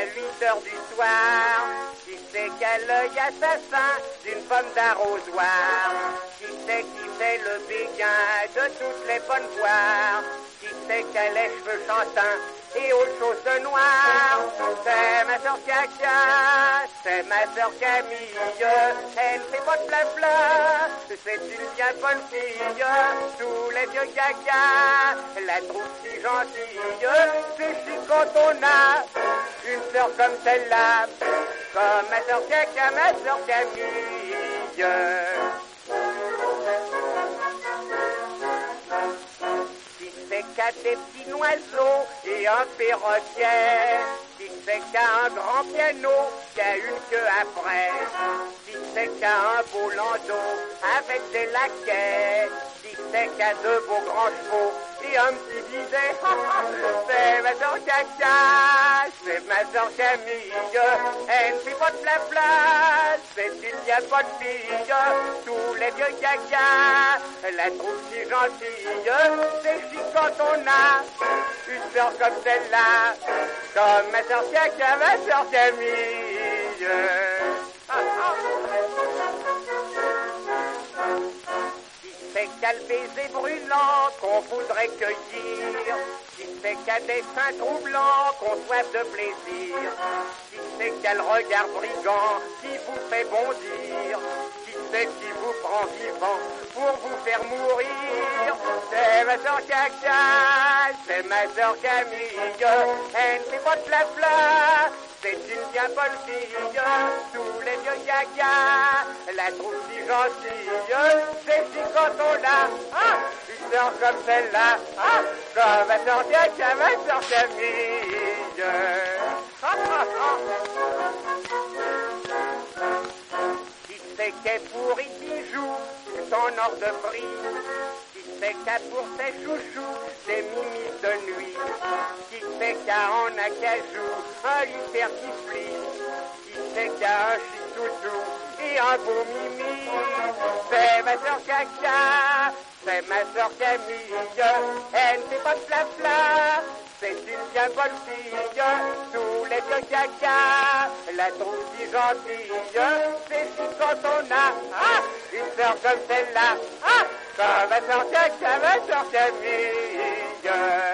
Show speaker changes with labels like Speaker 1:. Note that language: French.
Speaker 1: 8 heures du soir. Qui c'est quel œil assassin d'une pomme d'arrosoir? Qui c'est le béguin de toutes les bonnes poires? Qui c'est qu'elle a les cheveux chantins et autre chose de noir? C'est ma sœur Caca, c'est ma sœur Camille. Elle ne fait pas de blabla, c'est une bien bonne fille. Tous les vieux gaga la trouvent si gentille. C'est chic quand on a une sœur comme celle-là, comme ma sœur Caca, ma sœur Camille. Qu'a des petits oiseaux et un perroquet, qui c'est qu'a un grand piano, qu'a une queue après, qui c'est qu'a un beau landau avec des laquais, qui c'est qu'a deux beaux grands chevaux et un petit bidet. C'est ma sœur Caca, c'est ma sœur Camille, elle ne fait pas de blabla, c'est une bien bonne fille. Tous les vieux gaga la trouvent si gentille. C'est chic quand on a une sœur comme celle-là, comme ma sœur Caca, ma sœur Camille. Qui c'est qu'a le baiser brûlant qu'on voudrait cueillir? Qui c'est qu'a des seins troublants qu'on soif de plaisir? Qui c'est qu'a le regard brigand qui vous fait bondir? Qui c'est qui vous prend vivant pour vous faire mourir? C'est ma sœur Caca, c'est ma sœur Camille. Elle ne fait pas de blabla, c'est une bien bonne fille. Tous les vieux gaga la trouvent si gentille. C'est si quand on a une sœur comme celle-là, comme ma sœur Caca, ma sœur Camille. Qui c'est qu'est pour y bijoux tout en or de prix? Qui c'est qu'a pour ses chouchous des mimis de nuit? Qui c'est qu'a en acajou un hypertifli? Qui c'est qu'a un chic toutou et un beau mimi? C'est ma sœur Caca, c'est ma sœur Camille. Elle ne fait pas de blabla, c'est une bien bonne fille. Tous les vieux gaga la trouvent si gentille. C'est si quand on a une sœur comme celle-là, comme ma sœur Caca, ma sœur Camille.